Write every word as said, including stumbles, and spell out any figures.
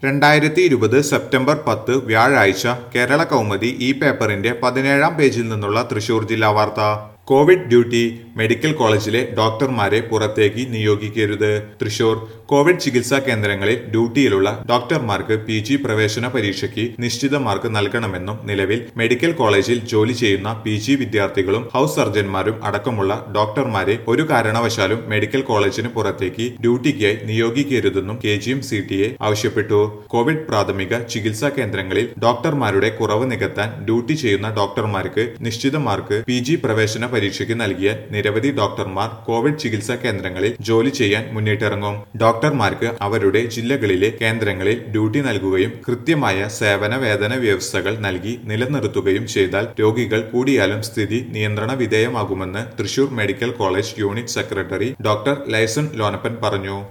രണ്ടായിരത്തി ഇരുപത് സെപ്റ്റംബർ പത്ത് വ്യാഴാഴ്ച കേരള കൗമുദി ഈ പേപ്പറിന്റെ പതിനേഴാം പേജിൽ നിന്നുള്ള തൃശൂർ ജില്ലാ വാർത്ത. കോവിഡ് ഡ്യൂട്ടി മെഡിക്കൽ കോളേജിലെ ഡോക്ടർമാരെ പുറത്തേക്ക് നിയോഗിക്കരുത്. തൃശൂർ കോവിഡ് ചികിത്സാ കേന്ദ്രങ്ങളിൽ ഡ്യൂട്ടിയിലുള്ള ഡോക്ടർമാർക്ക് പി ജി പ്രവേശന പരീക്ഷയ്ക്ക് നിശ്ചിത മാർക്ക് നൽകണമെന്നും നിലവിൽ മെഡിക്കൽ കോളേജിൽ ജോലി ചെയ്യുന്ന പി ജി വിദ്യാർത്ഥികളും ഹൌസ് സർജൻമാരും അടക്കമുള്ള ഡോക്ടർമാരെ ഒരു കാരണവശാലും മെഡിക്കൽ കോളേജിന് പുറത്തേക്ക് ഡ്യൂട്ടിക്കായി നിയോഗിക്കരുതെന്നും K G M C T A ആവശ്യപ്പെട്ടു. കോവിഡ് പ്രാഥമിക ചികിത്സാ കേന്ദ്രങ്ങളിൽ ഡോക്ടർമാരുടെ കുറവ് നികത്താൻ ഡ്യൂട്ടി ചെയ്യുന്ന ഡോക്ടർമാർക്ക് നിശ്ചിത മാർക്ക് പി ജി പ്രവേശന പരീക്ഷയ്ക്ക് നൽകിയ നിരവധി ഡോക്ടർമാർ കോവിഡ് ചികിത്സാ കേന്ദ്രങ്ങളിൽ ജോലി ചെയ്യാൻ മുന്നിട്ടിറങ്ങും. ഡോക്ടർമാർക്ക് അവരുടെ ജില്ലകളിലെ കേന്ദ്രങ്ങളിൽ ഡ്യൂട്ടി നൽകുകയും കൃത്യമായ സേവന വേതന വ്യവസ്ഥകൾ നൽകി നിലനിർത്തുകയും ചെയ്താൽ രോഗികൾ കൂടിയാലും സ്ഥിതി നിയന്ത്രണ വിധേയമാകുമെന്ന് Thrissur medical college unit secretary doctor Laison Lonappan പറഞ്ഞു.